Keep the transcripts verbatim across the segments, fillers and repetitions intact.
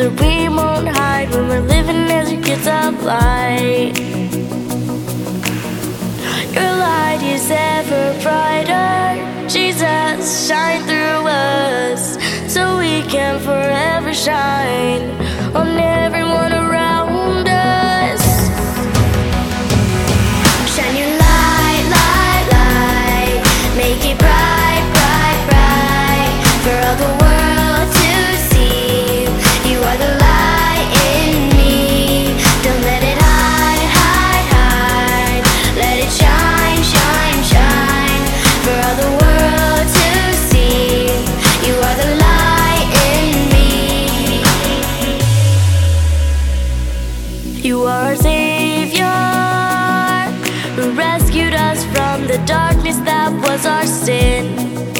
Together we won't hide when we're living as your kids of light. Your light is ever brighter, Jesus, shine through us, so we can forever shine on everyone around us. Shine your light, light, light, make it bright, bright, bright, for all the world to see. You are the light in me, don't let it hide, hide, hide, let it shine, shine, shine, for all the world to see. You are the light in me. You are our Savior, who rescued us from the darkness that was our sin.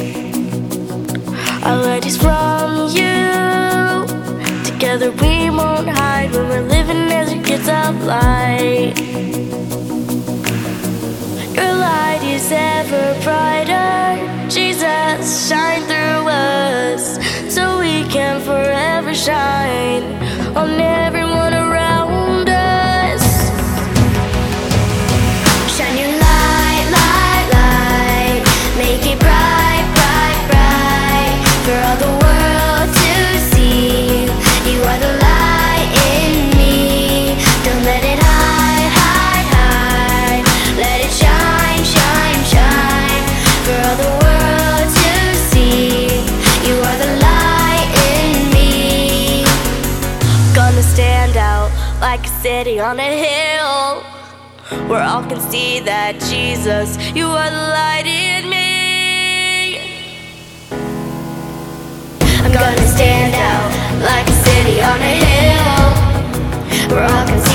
Our light is from you, together we won't hide when we're living as your kids of light. Your light is ever brighter, Jesus, shine through us, so we can forever shine on everyone around us. Shine your light, light, light, make it bright, bright, bright, for all the world to see. You are the light in me, don't let it hide, hide, hide, let it shine, shine, shine, for all the world to see. You are the light in me. Gonna stand out like a city on a hill, where all can see that Jesus, you are the light in me. I'm gonna stand out like a city on a hill, where all can see